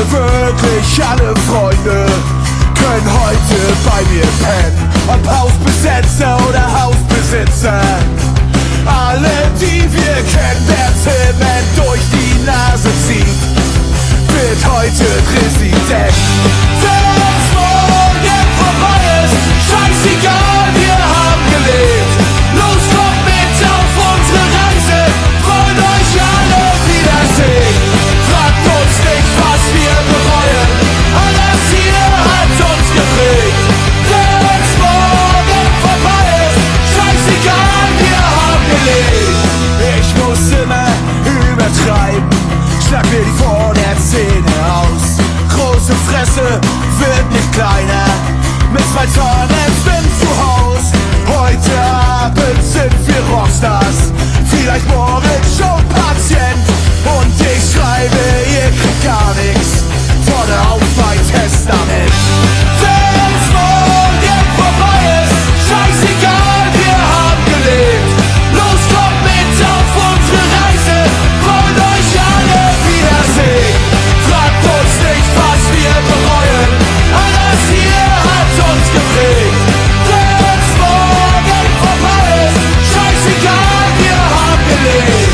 wirklich alle Freunde können heute bei mir pennen. Ob Hausbesetzer oder Hausbesitzer, alle die wir kennen, wer Zement durch die Nase zieht, wird heute Präsident. Wenn's morgen vorbei ist, scheißegal, wir haben gelebt. Los, kommt mit auf unsere Reise, wollen euch alle wiedersehen. Fragt uns nicht, was wir bereuen, alles hier hat uns geprägt. Wenn's morgen vorbei ist, scheißegal, wir haben gelebt. Ich muss immer übertreiben, schlag mir die vor der Zähne aus. Große Fresse wird nicht kleiner, mit 2 Tonnen Wind zu Haus. Heute Abend sind wir Rockstars, vielleicht morgen schon Patient. Und ich schreibe, ihr kriegt gar nichts, vorne auf mein Testament. Wenn's morgen vorbei ist, scheißegal, wir haben gelebt. Los, kommt mit auf unsere Reise, wollen euch alle wiedersehen. Fragt uns nicht, was wir bereuen, alles hier hat uns geprägt. Wenn's morgen vorbei ist, scheißegal, wir haben gelebt.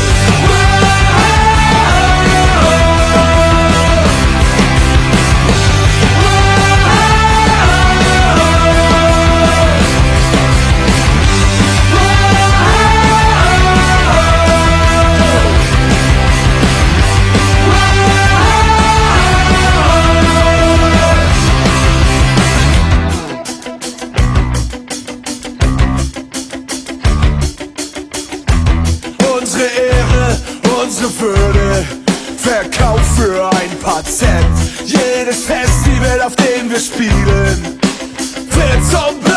Unsere Ehre, unsere Würde, verkauft für ein paar Cent. Jedes Festival, auf dem wir spielen, wird zum